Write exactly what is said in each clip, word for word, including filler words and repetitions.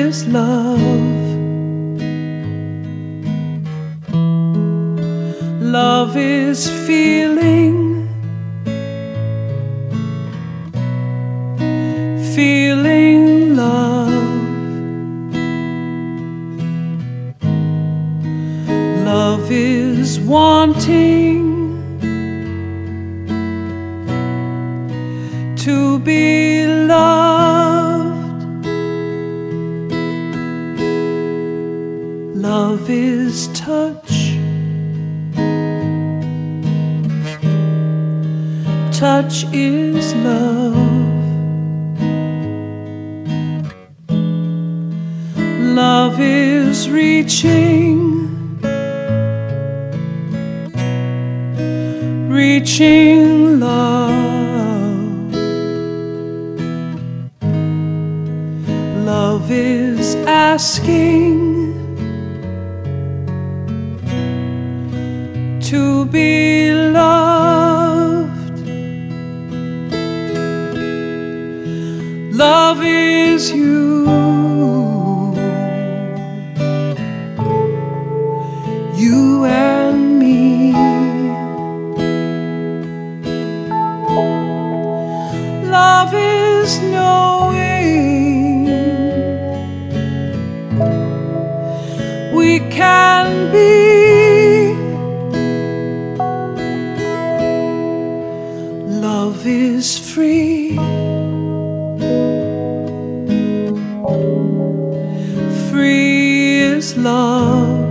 is love. Love is feeling, feeling love. Love is wanting to be loved. Love is touch. Touch is love. Love is reaching, reaching love. Love is asking to be loved. Love is you, you and me. Love is knowing we can be. Love is free. Free is love.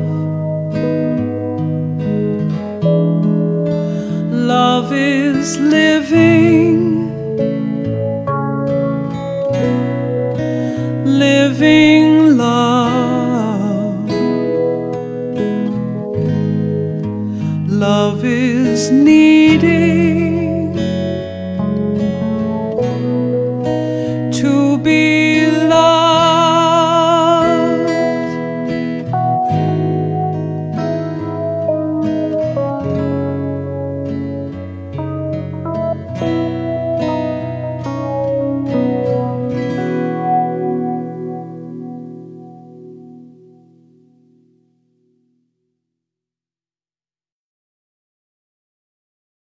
Love is living, living love. Love is needing